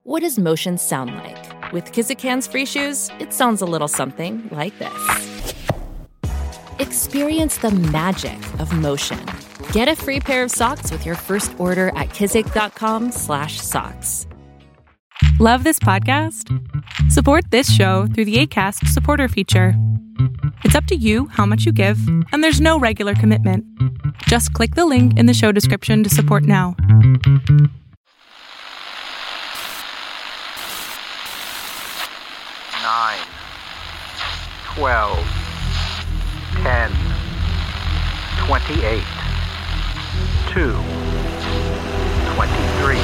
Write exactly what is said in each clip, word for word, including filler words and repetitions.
What does motion sound like? With Kizik Hands Free Shoes, it sounds a little something like this. Experience the magic of motion. Get a free pair of socks with your first order at kizik.com slash socks. Love this podcast? Support this show through the Acast supporter feature. It's up to you how much you give, and there's no regular commitment. Just click the link in the show description to support now. Nine, twelve, ten, twenty-eight, two, twenty-three.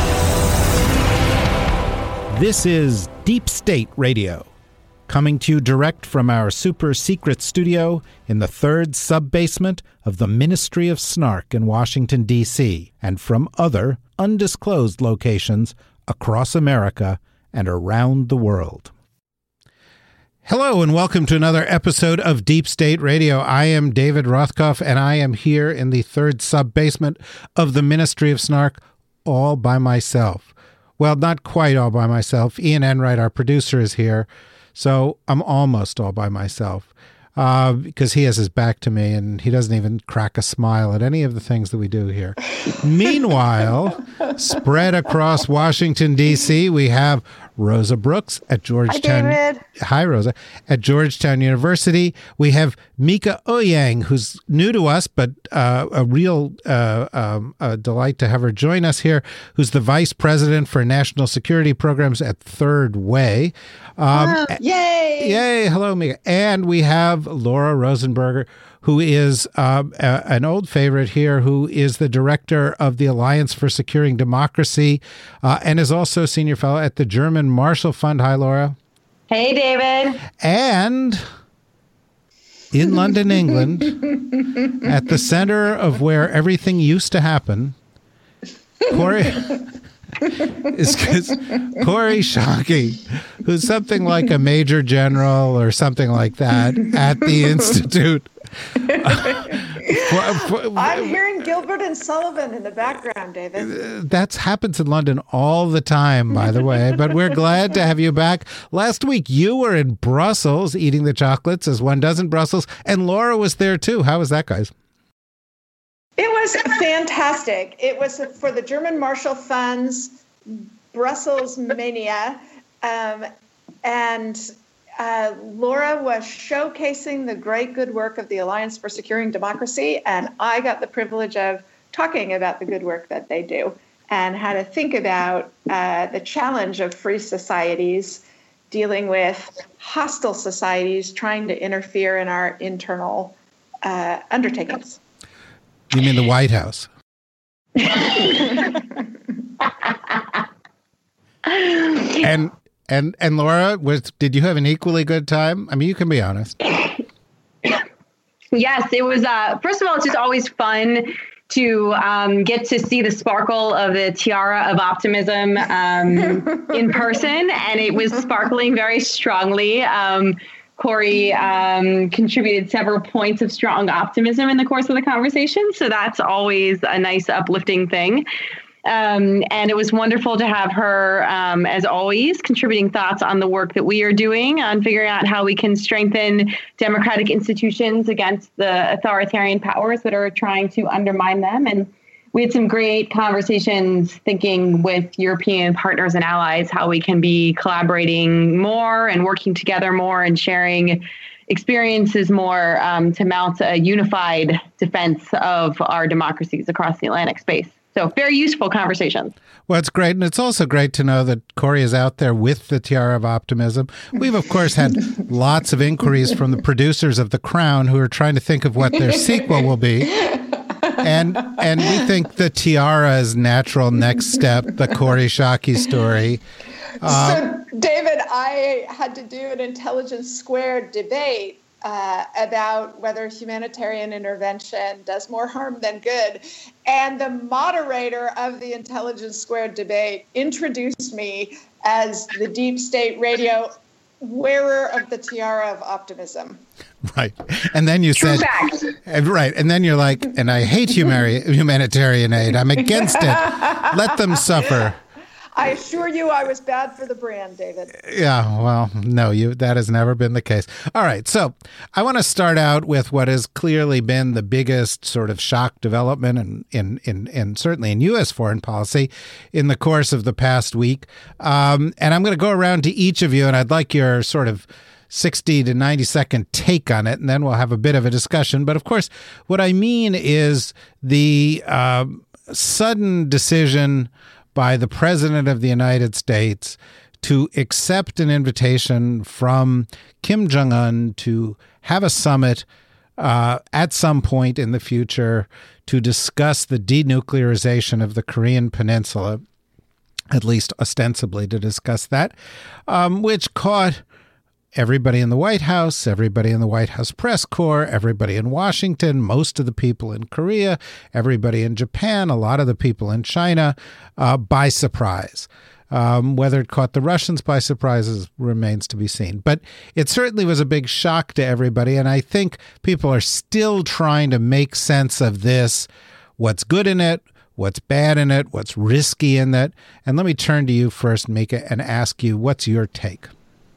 This is Deep State Radio, coming to you direct from our super secret studio in the third sub-basement of the Ministry of Snark in Washington, D C, and from other undisclosed locations across America and around the world. Hello and welcome to another episode of Deep State Radio. I am David Rothkopf, and I am here in the third sub-basement of the Ministry of Snark all by myself. Well, not quite all by myself. Ian Enright, our producer, is here, so I'm almost all by myself uh, because he has his back to me and he doesn't even crack a smile at any of the things that we do here. Meanwhile, spread across Washington, D C, we have Rosa Brooks at Georgetown. Hi, David. Hi, Rosa. At Georgetown University, we have Mika Ouyang, who's new to us, but uh, a real uh, um, a delight to have her join us here, who's the Vice President for National Security Programs at Third Way. Um, oh, yay! Yay! Hello, Mika. And we have Laura Rosenberger, who is um, a, an old favorite here, who is the director of the Alliance for Securing Democracy uh, and is also senior fellow at the German Marshall Fund. Hi, Laura. Hey, David. And in London, England, at the center of where everything used to happen, Kori is Kori Schake, who's something like a major general or something like that at the Institute. Uh, for, for, I'm hearing Gilbert and Sullivan in the background, David. That happens in London all the time, by the way, but we're glad to have you back. Last week, you were in Brussels eating the chocolates, as one does in Brussels, and Laura was there too. How was that, guys? It was fantastic. It was for the German Marshall Fund's Brussels Mania, um, and Uh, Laura was showcasing the great good work of the Alliance for Securing Democracy, and I got the privilege of talking about the good work that they do and how to think about uh, the challenge of free societies dealing with hostile societies trying to interfere in our internal uh, undertakings. You mean the White House? and... And and Laura, was did you have an equally good time? I mean, you can be honest. Yes, it was. Uh, first of all, it's just always fun to um, get to see the sparkle of the tiara of optimism um, in person, and it was sparkling very strongly. Um, Kori um, contributed several points of strong optimism in the course of the conversation, so that's always a nice, uplifting thing. Um, and it was wonderful to have her, um, as always, contributing thoughts on the work that we are doing on figuring out how we can strengthen democratic institutions against the authoritarian powers that are trying to undermine them. And we had some great conversations thinking with European partners and allies how we can be collaborating more and working together more and sharing experiences more um, to mount a unified defense of our democracies across the Atlantic space. So very useful conversations. Well, it's great. And it's also great to know that Kori is out there with the tiara of optimism. We've, of course, had lots of inquiries from the producers of The Crown who are trying to think of what their sequel will be. And and we think the tiara is natural next step, the Kori Schake story. Uh, so, David, I had to do an Intelligence Squared debate Uh, about whether humanitarian intervention does more harm than good. And the moderator of the Intelligence Squared debate introduced me as the Deep State Radio wearer of the tiara of optimism. Right. And then you True said, fact. and, right. And then you're like, and I hate humani- humanitarian aid. I'm against it. Let them suffer. I assure you I was bad for the brand, David. Yeah, well, no, you that has never been the case. All right, so I want to start out with what has clearly been the biggest sort of shock development in, in, in, in certainly in U S foreign policy in the course of the past week. Um, and I'm going to go around to each of you, and I'd like your sort of sixty to ninety second take on it, and then we'll have a bit of a discussion. But of course, what I mean is the uh, sudden decision by the President of the United States to accept an invitation from Kim Jong-un to have a summit uh, at some point in the future to discuss the denuclearization of the Korean Peninsula, at least ostensibly to discuss that, um, which caught everybody in the White House, everybody in the White House press corps, everybody in Washington, most of the people in Korea, everybody in Japan, a lot of the people in China, uh, by surprise. Um, whether it caught the Russians by surprise is, remains to be seen. But it certainly was a big shock to everybody, and I think people are still trying to make sense of this, what's good in it, what's bad in it, what's risky in it. And let me turn to you first, Mika, and ask you, what's your take?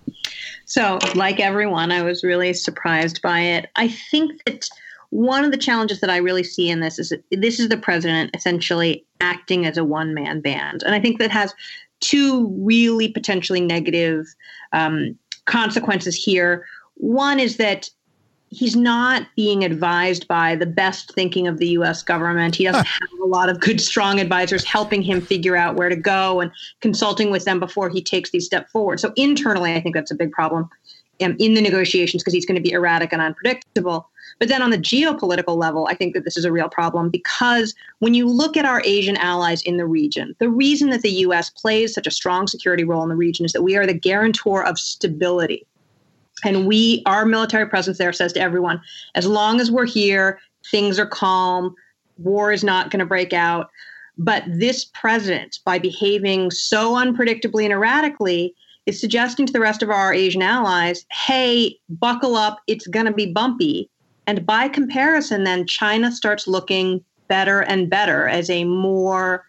So, like everyone, I was really surprised by it. I think that one of the challenges that I really see in this is that this is the president essentially acting as a one-man band. And I think that has two really potentially negative um, consequences here. One is that he's not being advised by the best thinking of the U S government. He doesn't have a lot of good, strong advisors helping him figure out where to go and consulting with them before he takes these steps forward. So internally, I think that's a big problem um, in the negotiations because he's going to be erratic and unpredictable. But then on the geopolitical level, I think that this is a real problem because when you look at our Asian allies in the region, the reason that the U S plays such a strong security role in the region is that we are the guarantor of stability. And we, our military presence there says to everyone, as long as we're here, things are calm, war is not going to break out. But this president, by behaving so unpredictably and erratically, is suggesting to the rest of our Asian allies, hey, buckle up, it's going to be bumpy. And by comparison, then China starts looking better and better as a more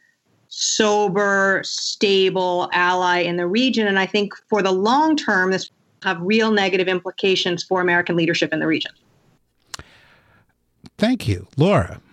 sober, stable ally in the region. And I think for the long term, this have real negative implications for American leadership in the region. Thank you. Laura.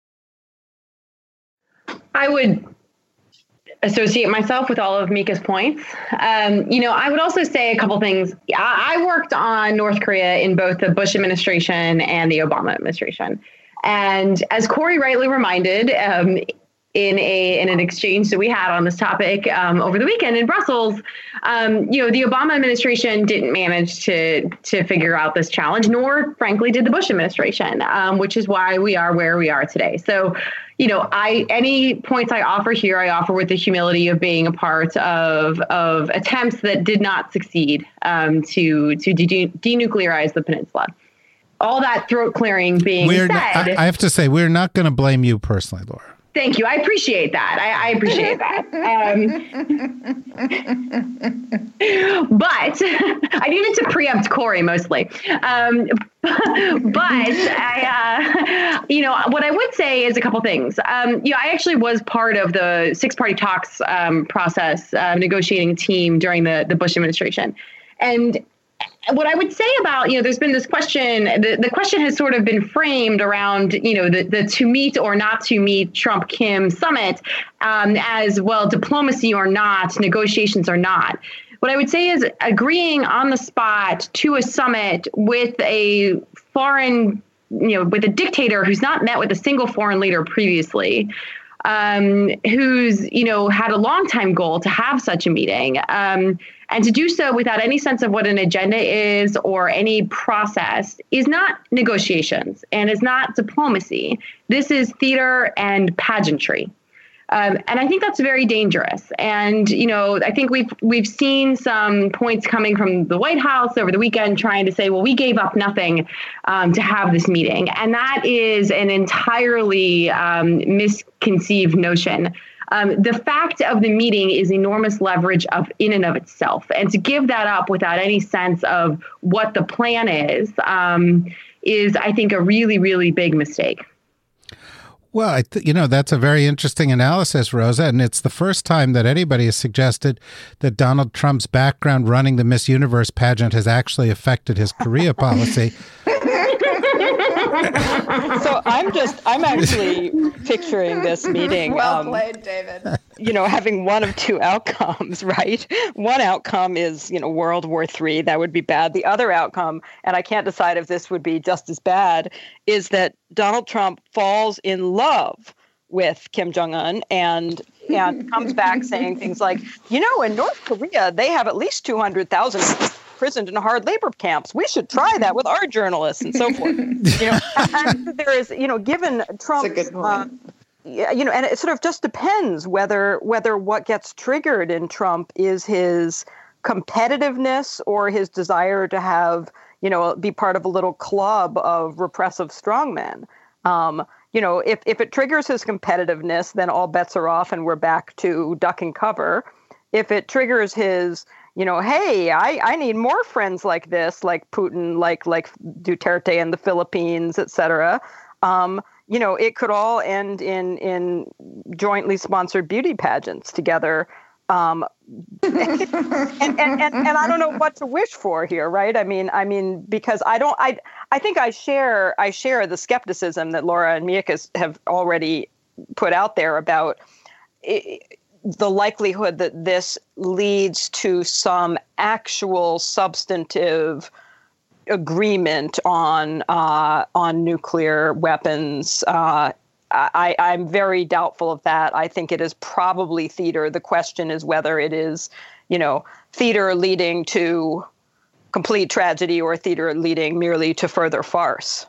I would associate myself with all of Mika's points. Um, you know, I would also say a couple things. I, I worked on North Korea in both the Bush administration and the Obama administration. And as Corey rightly reminded, um, in a in an exchange that we had on this topic um, over the weekend in Brussels, um, you know, the Obama administration didn't manage to to figure out this challenge, nor, frankly, did the Bush administration, um, which is why we are where we are today. So, you know, I any points I offer here, I offer with the humility of being a part of of attempts that did not succeed um, to to de- denuclearize the peninsula. All that throat clearing being we're said, not, I, I have to say, we're not going to blame you personally, Laura. Thank you. I appreciate that. I, I appreciate that. Um, but I needed to preempt Corey mostly. Um, but I, uh, you know, what I would say is a couple things. Um, you know, I actually was part of the six-party talks um, process, uh, negotiating team during the, the Bush administration. And what I would say about, you know, there's been this question, the, the question has sort of been framed around, you know, the, the to meet or not to meet Trump-Kim summit um, as, well, diplomacy or not, negotiations or not. What I would say is agreeing on the spot to a summit with a foreign, you know, with a dictator who's not met with a single foreign leader previously, um, who's, you know, had a long time goal to have such a meeting, um, and to do so without any sense of what an agenda is or any process is not negotiations and is not diplomacy. This is theater and pageantry. Um, and I think that's very dangerous. And, you know, I think we've we've seen some points coming from the White House over the weekend trying to say, well, we gave up nothing um, to have this meeting. And that is an entirely um, misconceived notion. Um, the fact of the meeting is enormous leverage of in and of itself. And to give that up without any sense of what the plan is, um, is, I think, a really, really big mistake. Well, I th- you know, that's a very interesting analysis, Rosa, and it's the first time that anybody has suggested that Donald Trump's background running the Miss Universe pageant has actually affected his Korea policy. So I'm just, I'm actually picturing this meeting. Well um, played, David. You know, having one of two outcomes, right? One outcome is, you know, World War Three. That would be bad. The other outcome, and I can't decide if this would be just as bad, is that Donald Trump falls in love with Kim Jong-un and and comes back saying things like, you know, in North Korea, they have at least two hundred thousand imprisoned in hard labor camps. We should try that with our journalists and so forth. You know, and there is, you know, given Trump's, That's a good point. Uh, yeah, you know, and it sort of just depends whether whether what gets triggered in Trump is his competitiveness or his desire to have, you know, be part of a little club of repressive strongmen. Um, you know, if, if it triggers his competitiveness, then all bets are off and we're back to duck and cover. If it triggers his, you know, hey, I, I need more friends like this, like Putin, like like Duterte in the Philippines, et cetera, um, you know, it could all end in in jointly sponsored beauty pageants together. Um, and, and, and, and I don't know what to wish for here, right? I mean, I mean, because I don't, I, I think I share, I share the skepticism that Laura and Mieke have already put out there about it, the likelihood that this leads to some actual substantive agreement on uh, on nuclear weapons. Uh, I, I'm very doubtful of that. I think it is probably theater. The question is whether it is, you know, theater leading to complete tragedy or theater leading merely to further farce.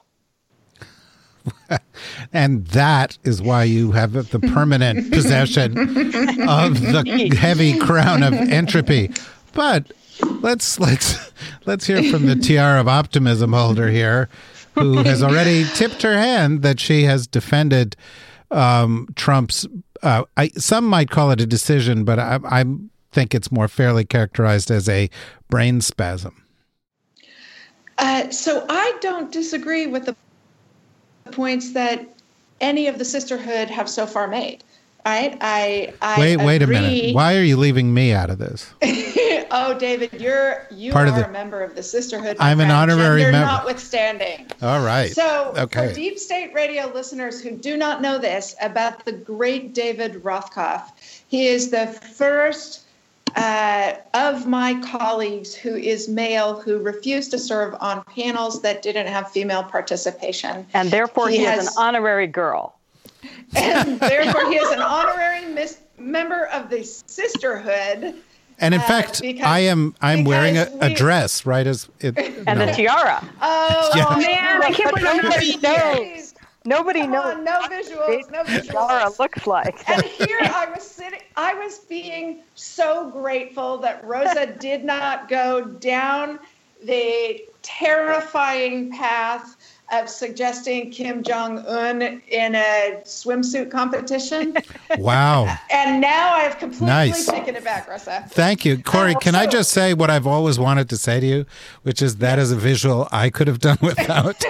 And that is why you have the permanent possession of the heavy crown of entropy. But let's let's let's hear from the tiara of optimism holder here, who has already tipped her hand that she has defended um, Trump's. Uh, I, some might call it a decision, but I, I think it's more fairly characterized as a brain spasm. Uh, so I don't disagree with the points that any of the sisterhood have so far made. Right? I, I wait, agree. wait a minute. Why are you leaving me out of this? Oh, David, you're you Part are of the, a member of the sisterhood. I'm an friend, honorary member. Notwithstanding. All right. So, okay. For Deep State Radio listeners who do not know this about the great David Rothkopf, he is the first uh, of my colleagues who is male who refused to serve on panels that didn't have female participation, and therefore he, he has, is an honorary girl. And therefore, he is an honorary mis- member of the sisterhood. And in uh, fact, because, I am I'm wearing a, a dress, right? As it, and no. the tiara. Oh, yeah. oh man, I can't believe nobody knows. Nobody Come knows. On, no visuals, no visuals. Tiara looks like. And here I was sitting. I was being so grateful that Rosa did not go down the terrifying path of suggesting Kim Jong-un in a swimsuit competition. Wow. And now I've completely nice. taken it back, Rosa. Thank you. Corey, uh, can so, I just say what I've always wanted to say to you, which is that is a visual I could have done without.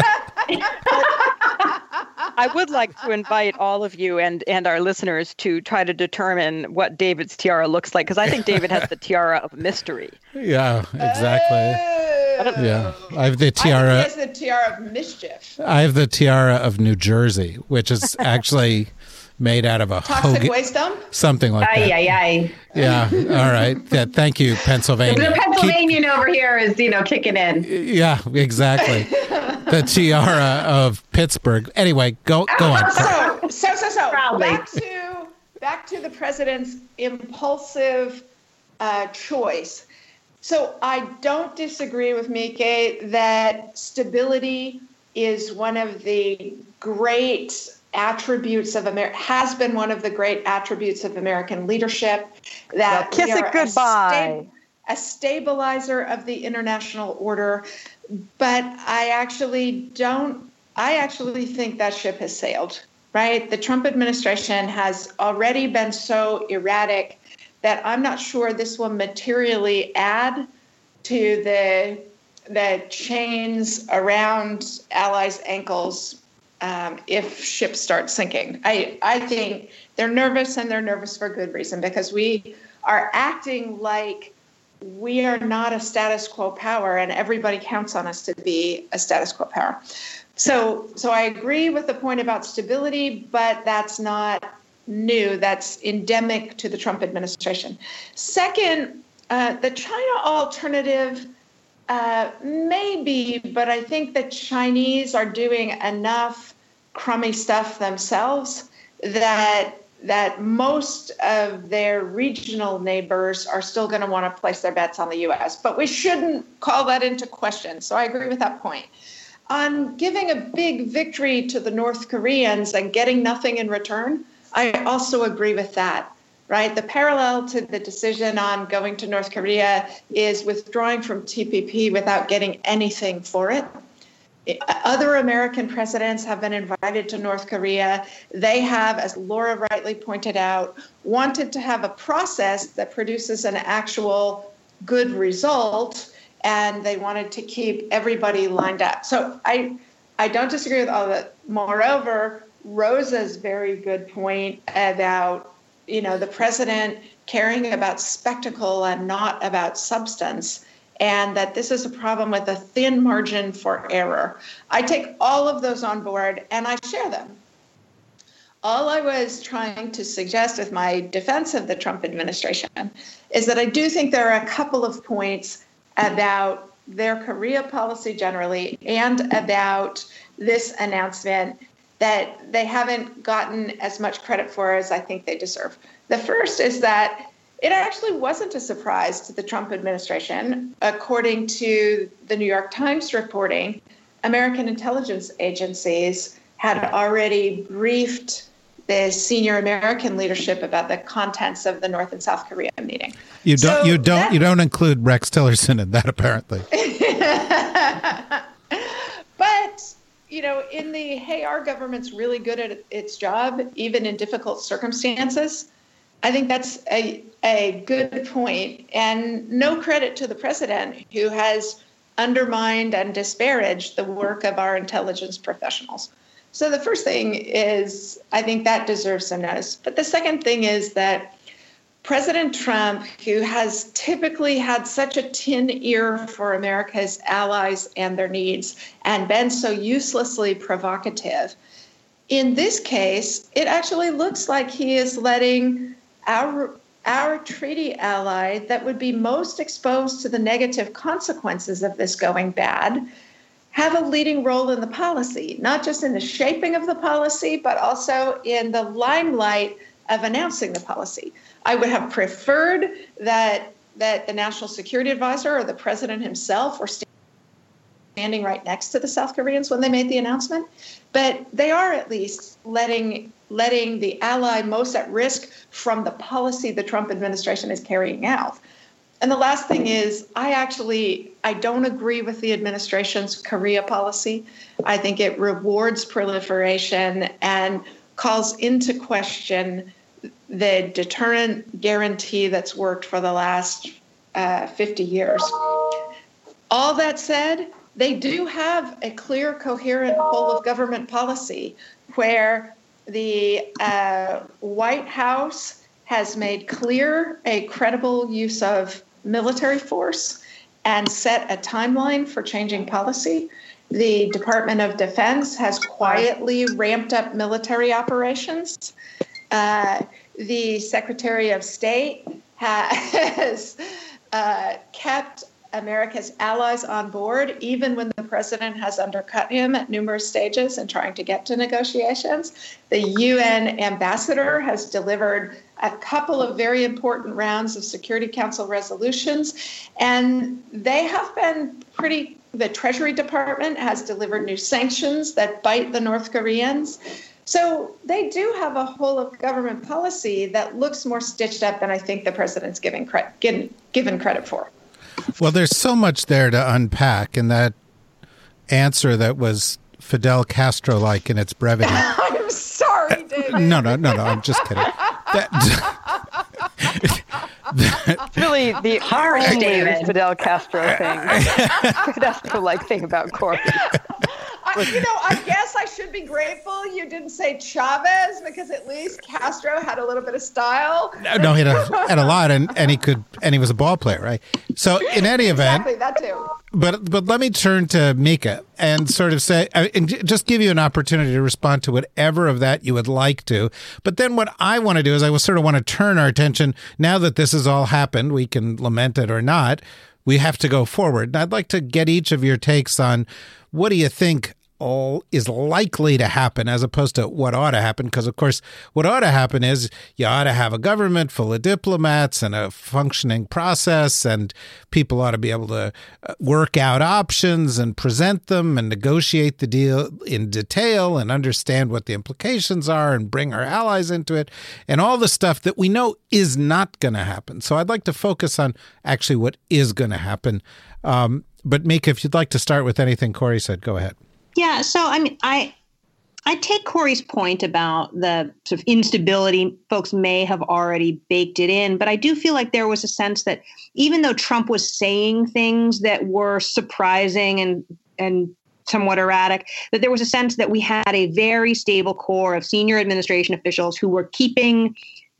I would like to invite all of you and, and our listeners to try to determine what David's tiara looks like, because I think David has the tiara of mystery. Yeah, exactly. Oh. Yeah, I have the tiara. I think he has the tiara of mischief. I have the tiara of New Jersey, which is actually made out of a toxic hoagie, waste dump, Aye, something like that. aye, aye. Yeah. All right. Yeah, thank you, Pennsylvania. The Pennsylvanian Keep, over here is, you know, kicking in. Yeah, exactly. The tiara of Pittsburgh. Anyway, go go on. So, so, so, so. Proudly. Back to back to the president's impulsive uh, choice. So I don't disagree with Mieke that stability is one of the great attributes of America, has been one of the great attributes of American leadership. That well, kiss it goodbye. A, sta- a stabilizer of the international order. But I actually don't, I actually think that ship has sailed, right? The Trump administration has already been so erratic that I'm not sure this will materially add to the the chains around allies' ankles um, if ships start sinking. I, I think they're nervous, and they're nervous for good reason, because we are acting like we are not a status quo power, and everybody counts on us to be a status quo power. So, so I agree with the point about stability, but that's not new. That's endemic to the Trump administration. Second, uh, the China alternative, uh, maybe, but I think the Chinese are doing enough crummy stuff themselves that that most of their regional neighbors are still going to want to place their bets on the U S. But we shouldn't call that into question. So I agree with that point. On giving a big victory to the North Koreans and getting nothing in return, I also agree with that, right? The parallel to the decision on going to North Korea is withdrawing from T P P without getting anything for it. Other American presidents have been invited to North Korea. They have, as Laura rightly pointed out, wanted to have a process that produces an actual good result, and they wanted to keep everybody lined up. So I, I don't disagree with all that. Moreover, Rosa's very good point about, you know, the president caring about spectacle and not about substance, and that this is a problem with a thin margin for error. I take all of those on board, and I share them. All I was trying to suggest with my defense of the Trump administration is that I do think there are a couple of points about their Korea policy generally and about this announcement that they haven't gotten as much credit for as I think they deserve. The first is that it actually wasn't a surprise to the Trump administration. According to the New York Times reporting, American intelligence agencies had already briefed the senior American leadership about the contents of the North and South Korea meeting. You don't. So you don't. that, you don't include Rex Tillerson in that, apparently. But you know, in the hey, our government's really good at its job, even in difficult circumstances. I think that's a, a good point, and no credit to the president, who has undermined and disparaged the work of our intelligence professionals. So the first thing is, I think that deserves some notice. But the second thing is that President Trump, who has typically had such a tin ear for America's allies and their needs and been so uselessly provocative, in this case, it actually looks like he is letting Our, our treaty ally that would be most exposed to the negative consequences of this going bad have a leading role in the policy, not just in the shaping of the policy, but also in the limelight of announcing the policy. I would have preferred that that the National Security Advisor or the president himself were standing right next to the South Koreans when they made the announcement, but they are at least letting letting the ally most at risk from the policy the Trump administration is carrying out. And the last thing is, I actually, I don't agree with the administration's Korea policy. I think it rewards proliferation and calls into question the deterrent guarantee that's worked for the last uh, fifty years. All that said, they do have a clear, coherent whole of government policy where the uh, White House has made clear a credible use of military force and set a timeline for changing policy. The Department of Defense has quietly ramped up military operations. Uh, the Secretary of State has uh, kept America's allies on board, even when the president has undercut him at numerous stages in trying to get to negotiations. The U N ambassador has delivered a couple of very important rounds of Security Council resolutions, and they have been pretty, the Treasury Department has delivered new sanctions that bite the North Koreans. So they do have a whole of government policy that looks more stitched up than I think the president's giving credit, given, given credit for. Well, there's so much there to unpack in that answer that was Fidel Castro-like in its brevity. I'm sorry, David. Uh, no, no, no, no. I'm just kidding. That, that, really the harsh David Fidel Castro thing. Castro-like thing about Corey. I, you know, I guess I should be be grateful you didn't say Chavez, because at least Castro had a little bit of style. No, no he had a, had a lot, and, and he could, and he was a ball player, right? So in any event, exactly, that too. But but let me turn to Mika and sort of say, and just give you an opportunity to respond to whatever of that you would like to. But then what I want to do is I will sort of want to turn our attention, now that this has all happened, we can lament it or not, we have to go forward. And I'd like to get each of your takes on what do you think all is likely to happen as opposed to what ought to happen. Because, of course, what ought to happen is you ought to have a government full of diplomats and a functioning process, and people ought to be able to work out options and present them and negotiate the deal in detail and understand what the implications are and bring our allies into it and all the stuff that we know is not going to happen. So I'd like to focus on actually what is going to happen. Um, but Mika, if you'd like to start with anything Corey said, go ahead. Yeah, so I mean, I I take Corey's point about the sort of instability. Folks may have already baked it in, but I do feel like there was a sense that even though Trump was saying things that were surprising and and somewhat erratic, that there was a sense that we had a very stable core of senior administration officials who were keeping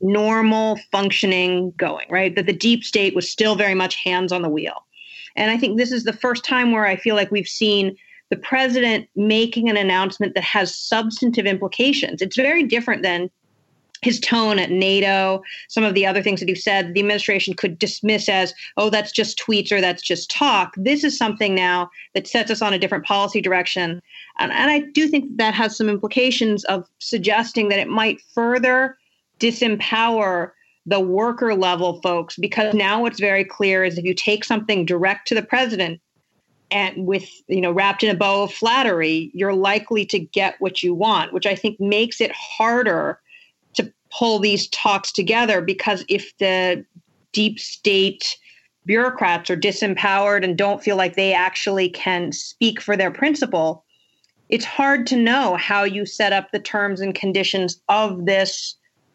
normal functioning going, right? That the deep state was still very much hands on the wheel. And I think this is the first time where I feel like we've seen the president making an announcement that has substantive implications. It's very different than his tone at NATO, some of the other things that he said, the administration could dismiss as, oh, that's just tweets or that's just talk. This is something now that sets us on a different policy direction. And, and I do think that has some implications of suggesting that it might further disempower the worker level folks, because now what's very clear is if you take something direct to the president, and with, you know, wrapped in a bow of flattery, you're likely to get what you want, which I think makes it harder to pull these talks together, because if the deep state bureaucrats are disempowered and don't feel like they actually can speak for their principle, it's hard to know how you set up the terms and conditions of this,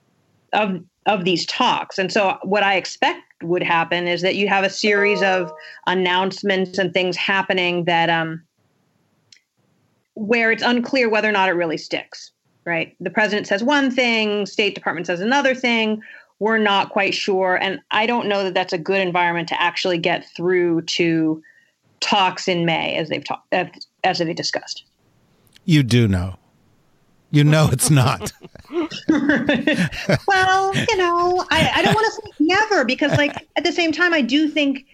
of of these talks. And so what I expect would happen is that you have a series of announcements and things happening that um, where it's unclear whether or not it really sticks, right? The president says one thing, State Department says another thing. We're not quite sure. And I don't know that that's a good environment to actually get through to talks in May as they've talked, as they discussed. You do know. You know it's not. Well, you know, I, I don't want to say never, because, like, at the same time, I do think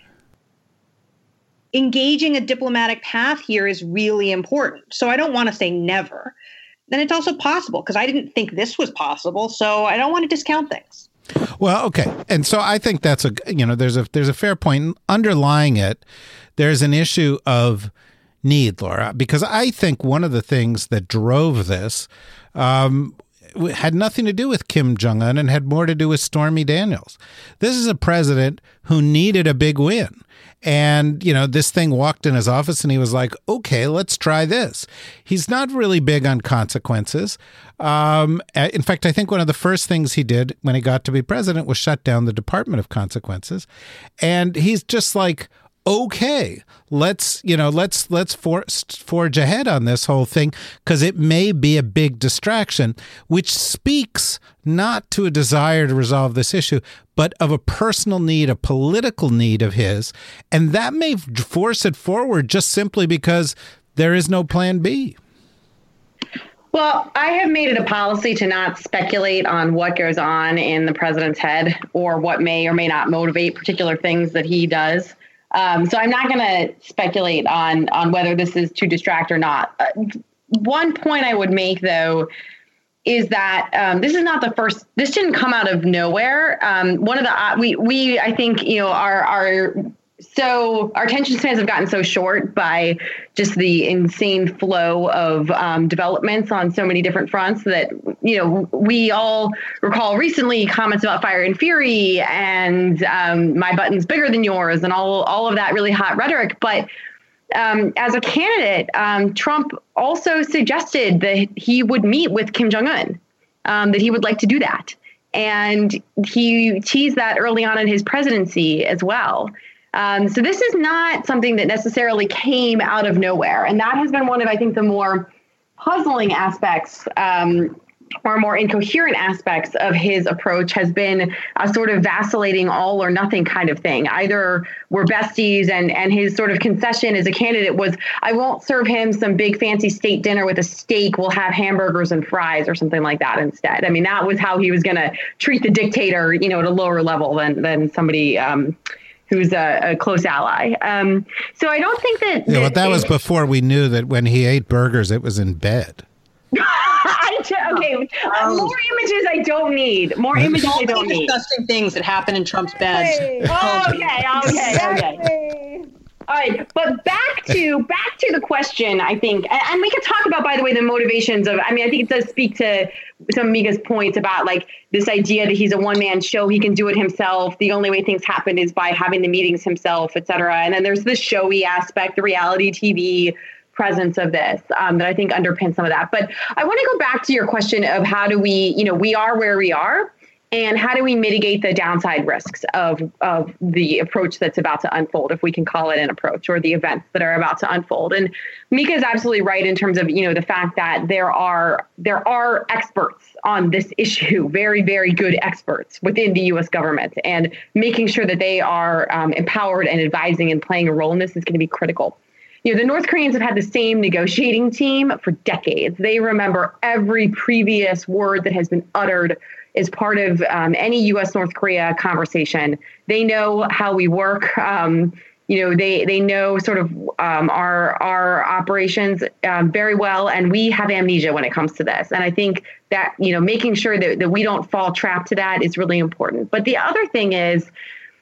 engaging a diplomatic path here is really important. So I don't want to say never. Then it's also possible, because I didn't think this was possible. So I don't want to discount things. Well, okay. And so I think that's a, you know, there's a, there's a fair point. Underlying it, there's an issue of need, Laura, because I think one of the things that drove this um, had nothing to do with Kim Jong-un and had more to do with Stormy Daniels. This is a president who needed a big win. And, you know, this thing walked in his office and he was like, okay, let's try this. He's not really big on consequences. Um, in fact, I think one of the first things he did when he got to be president was shut down the Department of Consequences. And he's just like, okay, let's, you know, let's let's for, forge ahead on this whole thing, because it may be a big distraction, which speaks not to a desire to resolve this issue, but of a personal need, a political need of his. And that may force it forward just simply because there is no plan B. Well, I have made it a policy to not speculate on what goes on in the president's head or what may or may not motivate particular things that he does. Um, so I'm not going to speculate on on whether this is to distract or not. Uh, one point I would make, though, is that um, this is not the first. This didn't come out of nowhere. Um, one of the uh, we we I think you know our our so our attention spans have gotten so short by just the insane flow of um, developments on so many different fronts that, you know, we all recall recently comments about Fire and Fury and um, my button's bigger than yours and all, all of that really hot rhetoric. But um, as a candidate, um, Trump also suggested that he would meet with Kim Jong-un, um, that he would like to do that. And he teased that early on in his presidency as well. Um, so this is not something that necessarily came out of nowhere. And that has been one of, I think, the more puzzling aspects um, or more incoherent aspects of his approach has been a sort of vacillating all or nothing kind of thing. Either we're besties, and, and his sort of concession as a candidate was, I won't serve him some big fancy state dinner with a steak. We'll have hamburgers and fries or something like that instead. I mean, that was how he was going to treat the dictator, you know, at a lower level than, than somebody um, who's a, a close ally. Um, so I don't think that... Yeah, that but that it, was before we knew that when he ate burgers, it was in bed. I t- okay, uh, more images I don't need. More images I don't need. Disgusting things that happen in Trump's bed. Hey. Oh, okay, okay, okay. All right, but back to back to the question, I think, and, and we could talk about, by the way, the motivations of, I mean, I think it does speak to some of Mika's points about like this idea that he's a one-man show, he can do it himself. The only way things happen is by having the meetings himself, et cetera. And then there's the showy aspect, the reality T V presence of this um, that I think underpins some of that. But I want to go back to your question of how do we, you know, we are where we are, and how do we mitigate the downside risks of, of the approach that's about to unfold, if we can call it an approach, or the events that are about to unfold. And Mika is absolutely right in terms of, you know, the fact that there are there are experts on this issue, very, very good experts within the U S government, and making sure that they are um, empowered and advising and playing a role in this is going to be critical. You know, the North Koreans have had the same negotiating team for decades. They remember every previous word that has been uttered as part of um, any U S North Korea conversation. They know how we work. Um, you know, they they know sort of um, our our operations um, very well, and we have amnesia when it comes to this. And I think that, you know, making sure that, that we don't fall trapped to that is really important. But the other thing is,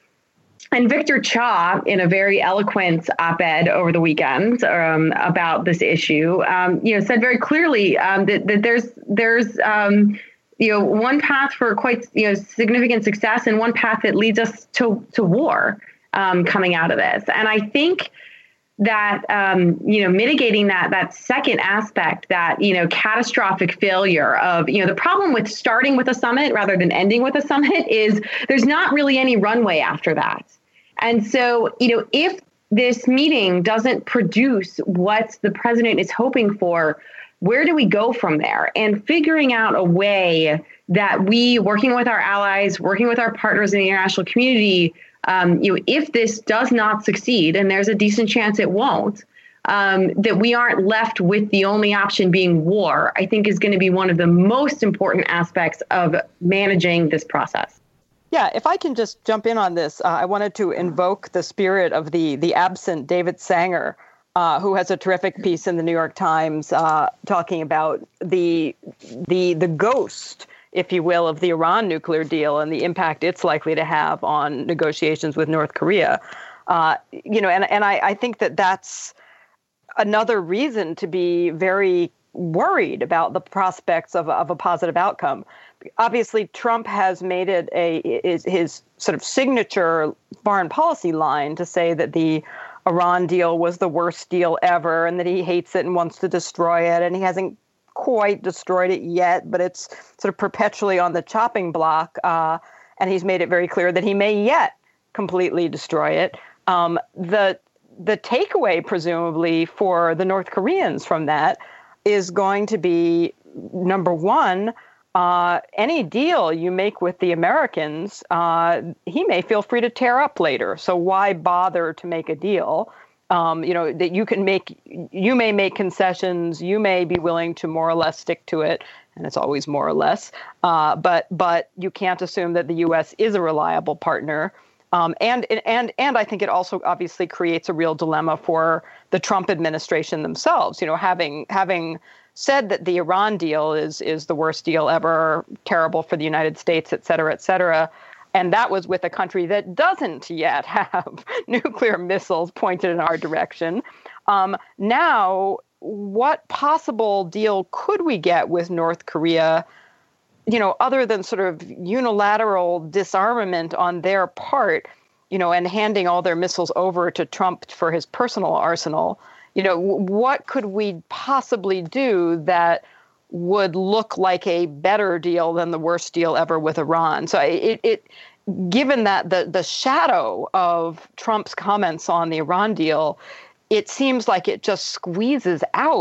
and Victor Cha, in a very eloquent op-ed over the weekend um, about this issue, um, you know, said very clearly um, that, that there's there's um, you know one path for quite you know significant success, and one path that leads us to to war um, coming out of this. And I think that um, you know mitigating that that second aspect, that you know catastrophic failure of you know the problem with starting with a summit rather than ending with a summit is there's not really any runway after that. And so, you know, if this meeting doesn't produce what the president is hoping for, where do we go from there? And figuring out a way that we, working with our allies, working with our partners in the international community, um, you know, if this does not succeed, and there's a decent chance it won't, um, that we aren't left with the only option being war, I think is going to be one of the most important aspects of managing this process. Yeah, if I can just jump in on this, uh, I wanted to invoke the spirit of the the absent David Sanger, uh, who has a terrific piece in the New York Times uh, talking about the the the ghost, if you will, of the Iran nuclear deal and the impact it's likely to have on negotiations with North Korea. Uh, you know, and and I, I think that that's another reason to be very worried about the prospects of of a positive outcome. Obviously, Trump has made it a is his sort of signature foreign policy line to say that the Iran deal was the worst deal ever, and that he hates it and wants to destroy it. And he hasn't quite destroyed it yet, but it's sort of perpetually on the chopping block. Uh, and he's made it very clear that he may yet completely destroy it. Um, the the takeaway, presumably, for the North Koreans from that is going to be, number one, Uh, any deal you make with the Americans, uh, he may feel free to tear up later. So why bother to make a deal? Um, you know, that you can make, you may make concessions, you may be willing to more or less stick to it, and it's always more or less. Uh, but but you can't assume that the U S is a reliable partner. Um, and and and I think it also obviously creates a real dilemma for the Trump administration themselves. You know, having having. said that the Iran deal is is the worst deal ever, terrible for the United States, et cetera, et cetera. And that was with a country that doesn't yet have nuclear missiles pointed in our direction. Um, now, what possible deal could we get with North Korea, you know, other than sort of unilateral disarmament on their part, you know, and handing all their missiles over to Trump for his personal arsenal? You know, what could we possibly do that would look like a better deal than the worst deal ever with Iran? So it, it given that the, the shadow of Trump's comments on the Iran deal, it seems like it just squeezes out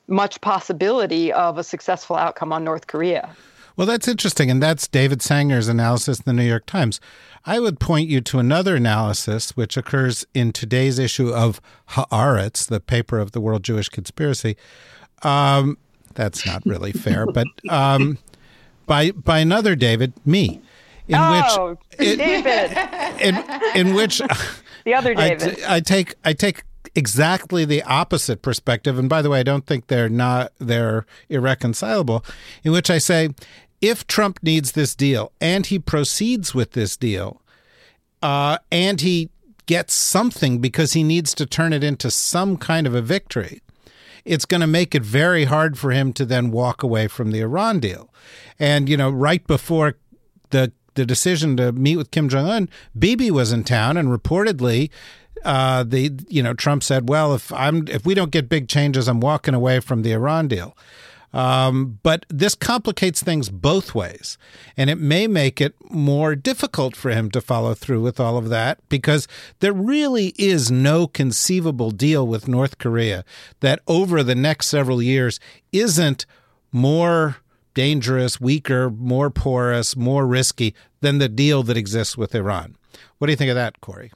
much possibility of a successful outcome on North Korea. Well, that's interesting, and that's David Sanger's analysis in the New York Times. I would point you to another analysis, which occurs in today's issue of Haaretz, the paper of the World Jewish Conspiracy. Um, that's not really fair, but um, by by another David, me, in oh, which it, David, in in which the other David, I, I take I take. exactly the opposite perspective. And by the way, I don't think they're not, they're irreconcilable, in which I say, if Trump needs this deal and he proceeds with this deal, uh, and he gets something because he needs to turn it into some kind of a victory, it's going to make it very hard for him to then walk away from the Iran deal. And, you know, right before the the decision to meet with Kim Jong-un, Bibi was in town, and reportedly Uh, the you know Trump said, well, if I'm if we don't get big changes, I'm walking away from the Iran deal. Um, but this complicates things both ways, and it may make it more difficult for him to follow through with all of that, because there really is no conceivable deal with North Korea that over the next several years isn't more dangerous, weaker, more porous, more risky than the deal that exists with Iran. What do you think of that, Corey?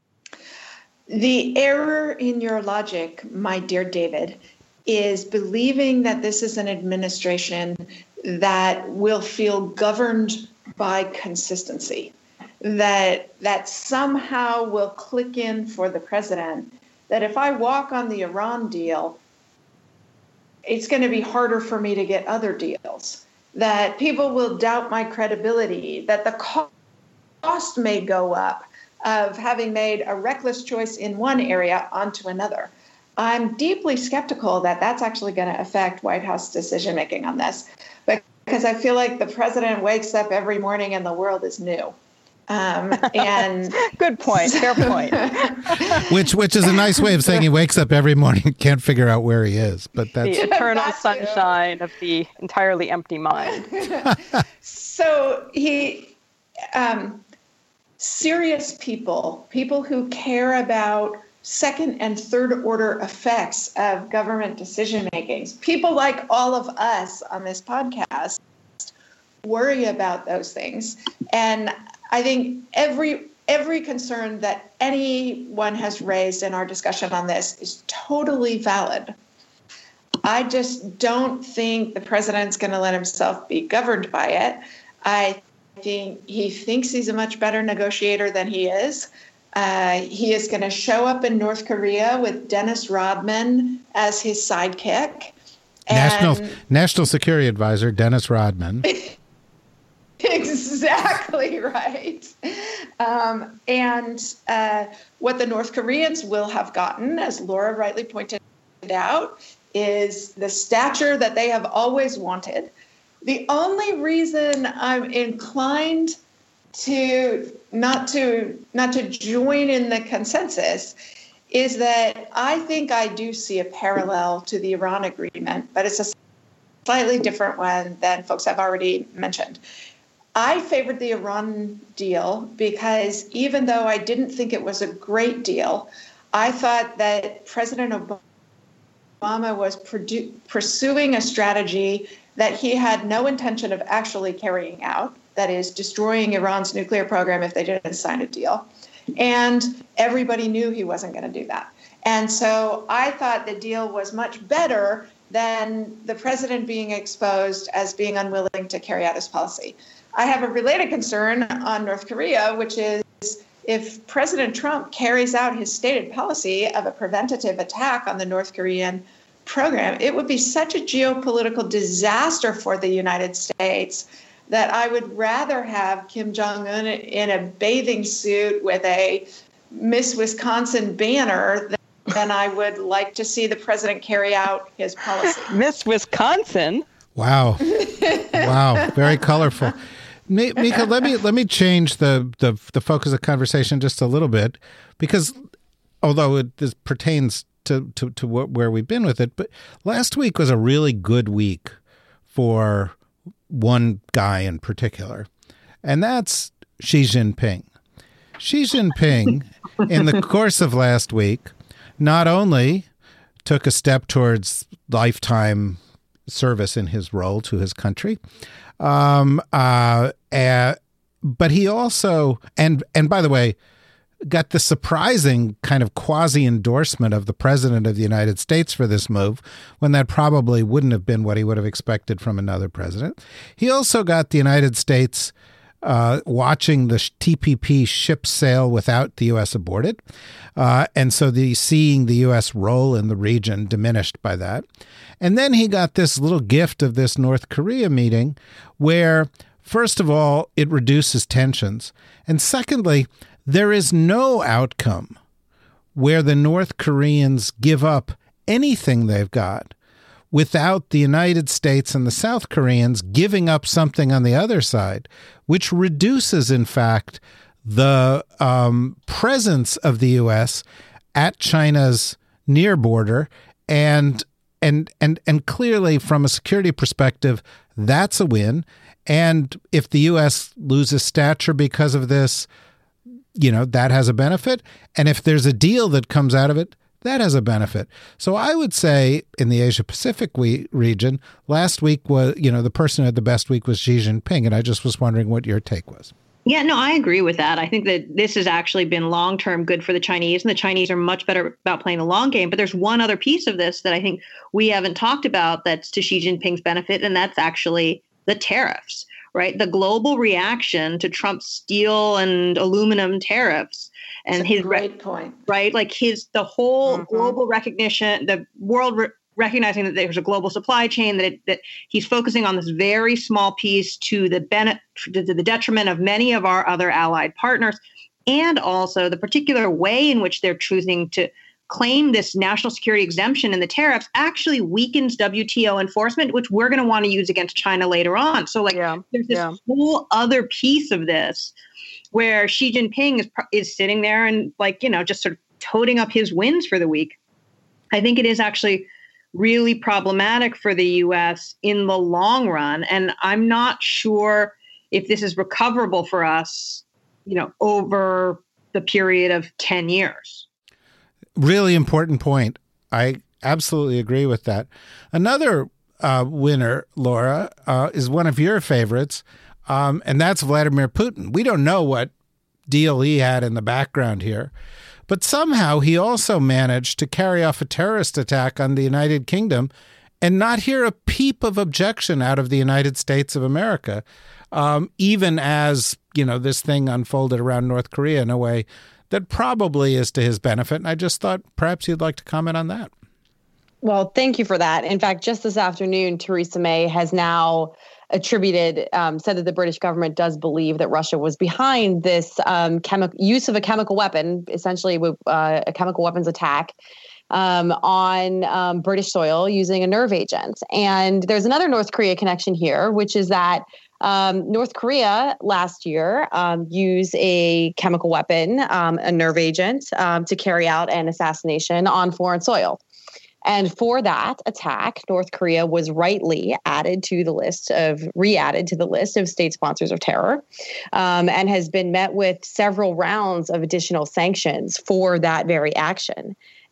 The error in your logic, my dear David, is believing that this is an administration that will feel governed by consistency, that that somehow will click in for the president, that if I walk on the Iran deal, it's going to be harder for me to get other deals, that people will doubt my credibility, that the cost may go up of having made a reckless choice in one area onto another. I'm deeply skeptical that that's actually going to affect White House decision-making on this, because I feel like the president wakes up every morning and the world is new. Um, and good point, fair point. which which is a nice way of saying he wakes up every morning and can't figure out where he is. But that's the eternal that's sunshine of the entirely empty mind. So he... Um, serious people, people who care about second and third order effects of government decision makings, people like all of us on this podcast worry about those things. And I think every every concern that anyone has raised in our discussion on this is totally valid. I just don't think the president's going to let himself be governed by it. I think he thinks he's a much better negotiator than he is. Uh, he is going to show up in North Korea with Dennis Rodman as his sidekick. National National Security Advisor Dennis Rodman. Exactly right. Um, and uh, what the North Koreans will have gotten, as Laura rightly pointed out, is the stature that they have always wanted. The only reason I'm inclined to not to not to join in the consensus is that I think I do see a parallel to the Iran agreement, but it's a slightly different one than folks have already mentioned. I favored the Iran deal because even though I didn't think it was a great deal, I thought that President Obama was produ- pursuing a strategy that he had no intention of actually carrying out, that is, destroying Iran's nuclear program if they didn't sign a deal. And everybody knew he wasn't going to do that. And so I thought the deal was much better than the president being exposed as being unwilling to carry out his policy. I have a related concern on North Korea, which is if President Trump carries out his stated policy of a preventative attack on the North Korean program, it would be such a geopolitical disaster for the United States that I would rather have Kim Jong-un in a bathing suit with a Miss Wisconsin banner than I would like to see the president carry out his policy. Miss Wisconsin? Wow. Wow. Very colorful. Mika, let me let me change the, the, the focus of the conversation just a little bit, because although it this pertains to, to, to what, where we've been with it, but last week was a really good week for one guy in particular, and that's Xi Jinping. Xi Jinping, in the course of last week, not only took a step towards lifetime service in his role to his country. Um, uh, uh, but he also, and and by the way, got the surprising kind of quasi-endorsement of the President of the United States for this move, when that probably wouldn't have been what he would have expected from another president. He also got the United States uh, watching the T P P ship sail without the U S aboard it. Uh, and so the seeing the U S role in the region diminished by that. And then he got this little gift of this North Korea meeting where, first of all, it reduces tensions. And secondly, there is no outcome where the North Koreans give up anything they've got without the United States and the South Koreans giving up something on the other side, which reduces, in fact, the um, presence of the U S at China's near border. And, and, and, and clearly, from a security perspective, that's a win. And if the U S loses stature because of this, you know, that has a benefit. And if there's a deal that comes out of it, that has a benefit. So I would say in the Asia Pacific we, region, last week was, you know, the person who had the best week was Xi Jinping. And I just was wondering what your take was. Yeah, no, I agree with that. I think that this has actually been long-term good for the Chinese, and the Chinese are much better about playing the long game. But there's one other piece of this that I think we haven't talked about that's to Xi Jinping's benefit, and that's actually the tariffs. Right, the global reaction to Trump's steel and aluminum tariffs, and That's his a great point. Right, like his the whole Mm-hmm. global recognition, the world re- recognizing that there's a global supply chain, that it, that he's focusing on this very small piece to the benefit to the detriment of many of our other allied partners, and also the particular way in which they're choosing to claim this national security exemption in the tariffs actually weakens W T O enforcement, which we're going to want to use against China later on. So like Yeah, there's this yeah. whole other piece of this where Xi Jinping is is sitting there and like, you know, just sort of toting up his wins for the week. I think it is actually really problematic for the U S in the long run. And I'm not sure if this is recoverable for us, you know, over the period of ten years. Really important point. I absolutely agree with that. Another uh, winner, Laura, uh, is one of your favorites, um, and that's Vladimir Putin. We don't know what deal he had in the background here, but somehow he also managed to carry off a terrorist attack on the United Kingdom and not hear a peep of objection out of the United States of America, um, even as, you know, this thing unfolded around North Korea in a way that probably is to his benefit. And I just thought perhaps you'd like to comment on that. Well, thank you for that. In fact, just this afternoon, Theresa May has now attributed, um, said that the British government does believe that Russia was behind this um, chemi- use of a chemical weapon, essentially uh, a chemical weapons attack um, on um, British soil using a nerve agent. And there's another North Korea connection here, which is that Um, North Korea last year um, used a chemical weapon, um, a nerve agent, um, to carry out an assassination on foreign soil. And for that attack, North Korea was rightly added to the list of, re-added to the list of state sponsors of terror, um, and has been met with several rounds of additional sanctions for that very action.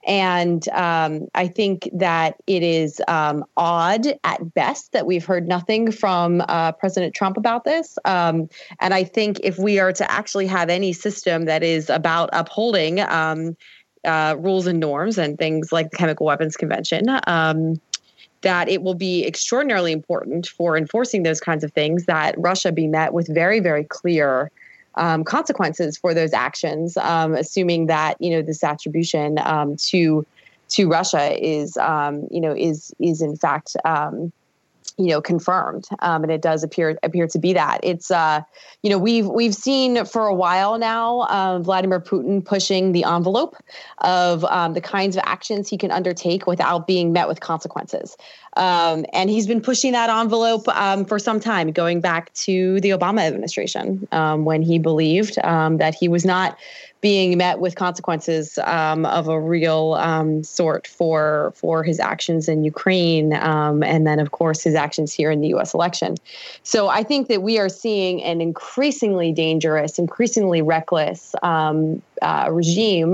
And um, I think that it is um, odd at best that we've heard nothing from uh, President Trump about this. Um, and I think if we are to actually have any system that is about upholding um, uh, rules and norms and things like the Chemical Weapons Convention, um, that it will be extraordinarily important for enforcing those kinds of things that Russia be met with very, very clear Um, consequences for those actions, um, assuming that, you know, this attribution um, to to Russia is, um, you know, is is in fact, um, you know, confirmed, um, and it does appear appear to be that. It's, uh, you know, we've we've seen for a while now uh, Vladimir Putin pushing the envelope of um, the kinds of actions he can undertake without being met with consequences. Um, and he's been pushing that envelope um, for some time, going back to the Obama administration, um, when he believed um, that he was not being met with consequences um, of a real um, sort for for his actions in Ukraine, um, and then, of course, his actions here in the U S election. So I think that we are seeing an increasingly dangerous, increasingly reckless um, uh, regime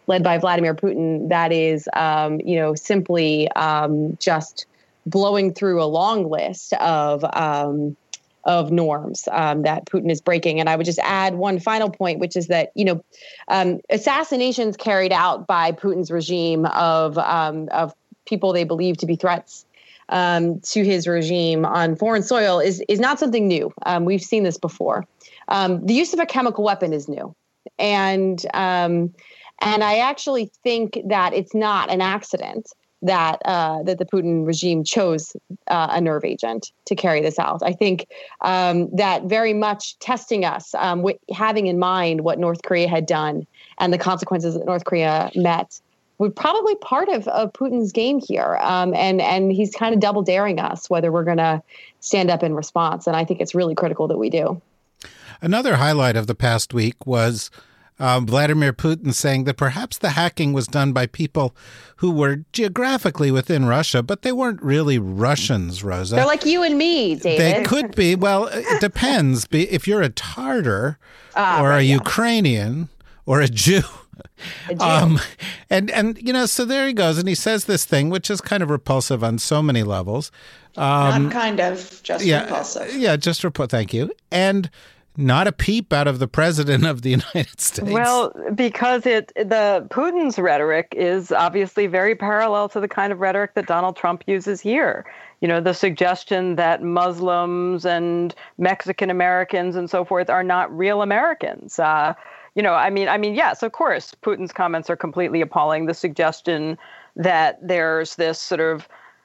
led by Vladimir Putin that is, um, you know, simply um, just blowing through a long list of um, of norms um, that Putin is breaking. And I would just add one final point, which is that, you know, um, assassinations carried out by Putin's regime of um, of people they believe to be threats um, to his regime on foreign soil is is not something new. Um, we've seen this before. Um, the use of a chemical weapon is new. And um, and I actually think that it's not an accident that uh, that the Putin regime chose uh, a nerve agent to carry this out. I think um, that very much testing us, um, w- having in mind what North Korea had done and the consequences that North Korea met, was probably part of, of Putin's game here. Um, and, and he's kind of double daring us whether we're going to stand up in response. And I think it's really critical that we do. Another highlight of the past week was Um, Vladimir Putin saying that perhaps the hacking was done by people who were geographically within Russia, but they weren't really Russians, Rosa. They're like you and me, David. They could be. Well, it depends. If you're a Tatar ah, or right, a yeah. Ukrainian or a Jew. A Jew. Um, and, and, you know, so there he goes. And he says this thing, which is kind of repulsive on so many levels. Um, Not kind of, just yeah, repulsive. Yeah, just repulsive. Thank you. And not a peep out of the president of the United States. Well, because it the Putin's rhetoric is obviously very parallel to the kind of rhetoric that Donald Trump uses here. You know, the suggestion that Muslims and Mexican Americans and so forth are not real Americans. Uh, you know, I mean, I mean, yes, of course, Putin's comments are completely appalling. The suggestion that there's this sort of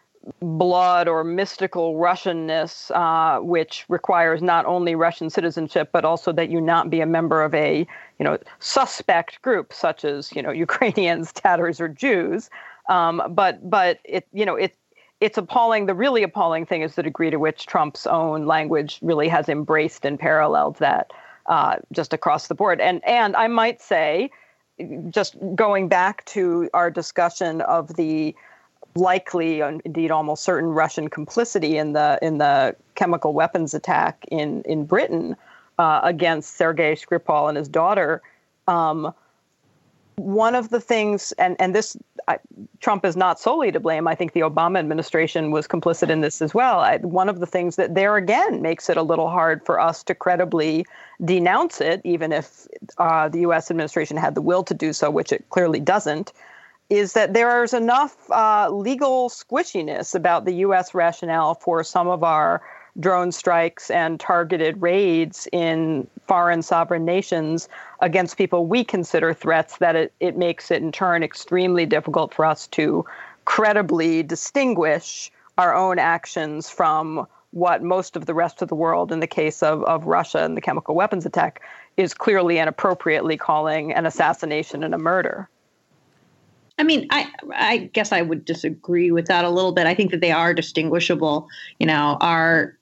blood or mystical Russianness, uh, which requires not only Russian citizenship, but also that you not be a member of a, you know, suspect group such as, you know, Ukrainians, Tatars, or Jews. Um, but but it, you know, it it's appalling. The really appalling thing is the degree to which Trump's own language really has embraced and paralleled that uh, just across the board. And and I might say, just going back to our discussion of the likely, and indeed almost certain, Russian complicity in the in the chemical weapons attack in in Britain uh, against Sergei Skripal and his daughter. Um, one of the things, and and this I, Trump is not solely to blame. I think the Obama administration was complicit in this as well. I, one of the things that there again makes it a little hard for us to credibly denounce it, even if uh, the U S administration had the will to do so, which it clearly doesn't, is that there is enough uh, legal squishiness about the U S rationale for some of our drone strikes and targeted raids in foreign sovereign nations against people we consider threats that it, it makes it in turn extremely difficult for us to credibly distinguish our own actions from what most of the rest of the world, in the case of, of Russia and the chemical weapons attack, is clearly and appropriately calling an assassination and a murder. I mean, I I guess I would disagree with that a little bit. I think that they are distinguishable. You know, our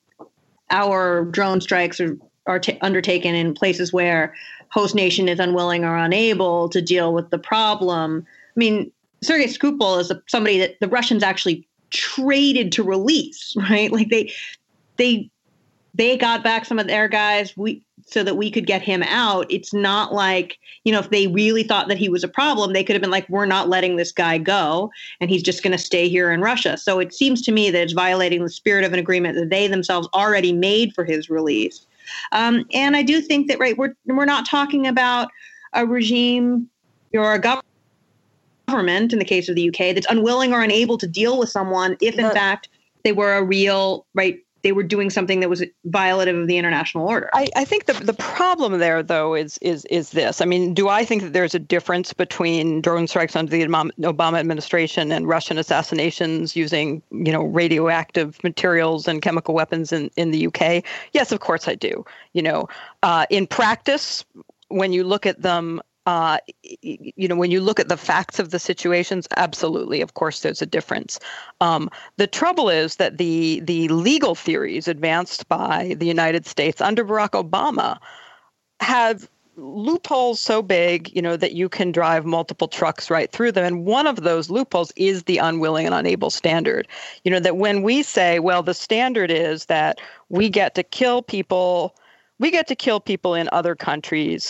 our drone strikes are are t- undertaken in places where host nation is unwilling or unable to deal with the problem. I mean, Sergei Skripal is a, somebody that the Russians actually traded to release, right? Like they they they got back some of their guys. We. So that we could get him out. It's not like, you know, if they really thought that he was a problem, they could have been like, we're not letting this guy go and he's just going to stay here in Russia. So it seems to me that it's violating the spirit of an agreement that they themselves already made for his release. Um, and I do think that, right, we're we're not talking about a regime or a government, in the case of the U K, that's unwilling or unable to deal with someone if, in but, fact, they were a real, right, they were doing something that was violative of the international order. I, I think the the problem there, though, is is is this. I mean, do I think that there's a difference between drone strikes under the Obama administration and Russian assassinations using, you know, radioactive materials and chemical weapons in, in the U K? Yes, of course I do. You know, uh, in practice, when you look at them, Uh, you know, when you look at the facts of the situations, absolutely, of course, there's a difference. Um, the trouble is that the the legal theories advanced by the United States under Barack Obama have loopholes so big, you know, that you can drive multiple trucks right through them. And one of those loopholes is the unwilling and unable standard. You know, that when we say, well, the standard is that we get to kill people, we get to kill people in other countries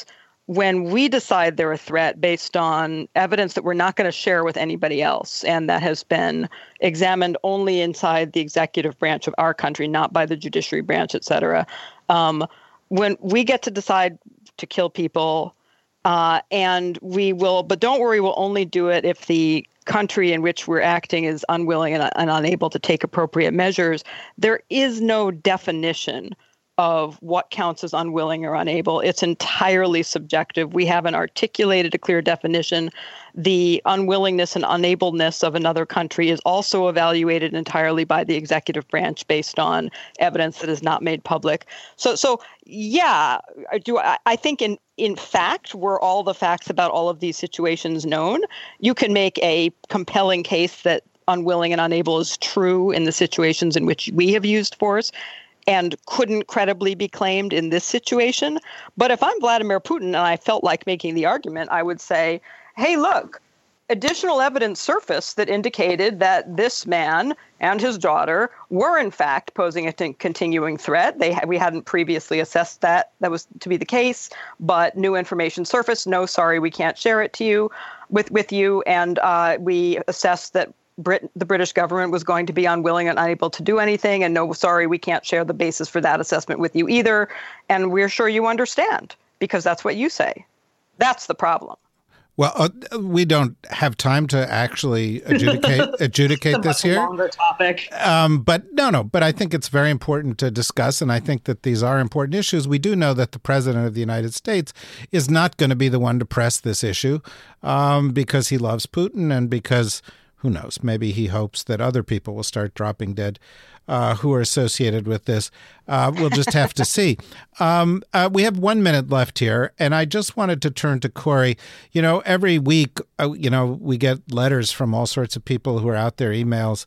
when we decide they're a threat based on evidence that we're not going to share with anybody else, and that has been examined only inside the executive branch of our country, not by the judiciary branch, et cetera, um, when we get to decide to kill people, uh, and we will, but don't worry, we'll only do it if the country in which we're acting is unwilling and, and unable to take appropriate measures, there is no definition of what counts as unwilling or unable. It's entirely subjective. We haven't articulated a clear definition. The unwillingness and unableness of another country is also evaluated entirely by the executive branch based on evidence that is not made public. So, so yeah, do I, I think in in fact, were all the facts about all of these situations known, you can make a compelling case that unwilling and unable is true in the situations in which we have used force, and couldn't credibly be claimed in this situation. But if I'm Vladimir Putin and I felt like making the argument, I would say, hey, look, additional evidence surfaced that indicated that this man and his daughter were in fact posing a t- continuing threat. They ha- we hadn't previously assessed that that was to be the case, but new information surfaced. No, sorry, we can't share it to you with, with you. And uh, we assessed that Brit- the British government was going to be unwilling and unable to do anything. And no, sorry, we can't share the basis for that assessment with you either. And we're sure you understand, because that's what you say. That's the problem. Well, uh, we don't have time to actually adjudicate adjudicate this here. Longer topic. Um, but no, no. But I think it's very important to discuss, and I think that these are important issues. We do know that the president of the United States is not going to be the one to press this issue um, because he loves Putin and because, who knows, maybe he hopes that other people will start dropping dead uh, who are associated with this. Uh, we'll just have to see. Um, uh, we have one minute left here, and I just wanted to turn to Kori. You know, every week, uh, you know, we get letters from all sorts of people who are out there, emails,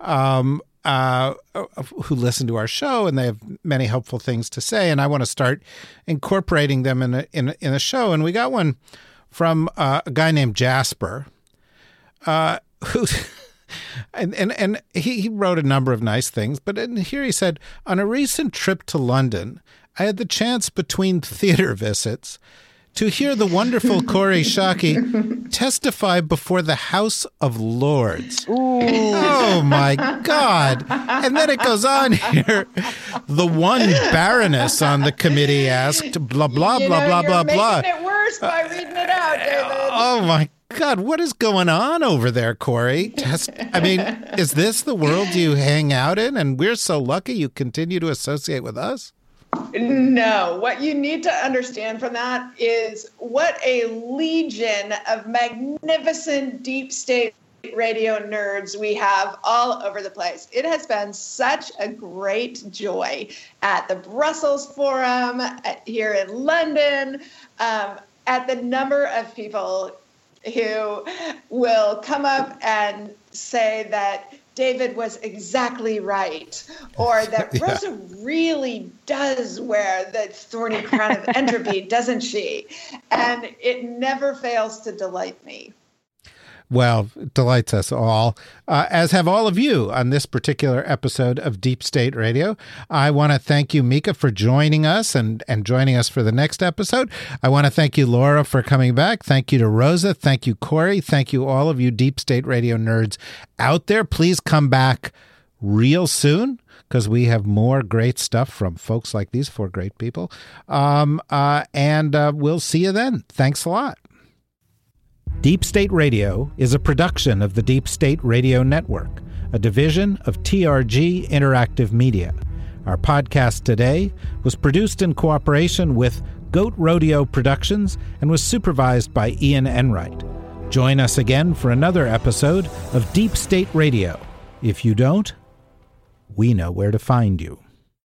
um, uh, who listen to our show, and they have many helpful things to say, and I want to start incorporating them in a, in a, in a show. And we got one from uh, a guy named Jasper, uh, who... And and and he, he wrote a number of nice things, but in here he said, on a recent trip to London, I had the chance between theater visits to hear the wonderful Kori Schake testify before the House of Lords. Ooh. Oh, my God. And then it goes on here. The one Baroness on the committee asked, blah, blah, you blah, know, blah, you're blah, making blah. it worse by reading it out, David. Oh, my God, what is going on over there, Kori? Test, I mean, is this the world you hang out in? And we're so lucky you continue to associate with us? No, what you need to understand from that is what a legion of magnificent deep state radio nerds we have all over the place. It has been such a great joy at the Brussels Forum, at, here in London, um, at the number of people who will come up and say that David was exactly right, or that yeah. Rosa really does wear the thorny crown of entropy, doesn't she? And it never fails to delight me. Well, it delights us all, uh, as have all of you on this particular episode of Deep State Radio. I want to thank you, Mika, for joining us and, and joining us for the next episode. I want to thank you, Laura, for coming back. Thank you to Rosa. Thank you, Kori. Thank you, all of you Deep State Radio nerds out there. Please come back real soon, because we have more great stuff from folks like these four great people. Um, uh, and uh, we'll see you then. Thanks a lot. Deep State Radio is a production of the Deep State Radio Network, a division of T R G Interactive Media. Our podcast today was produced in cooperation with Goat Rodeo Productions and was supervised by Ian Enright. Join us again for another episode of Deep State Radio. If you don't, we know where to find you.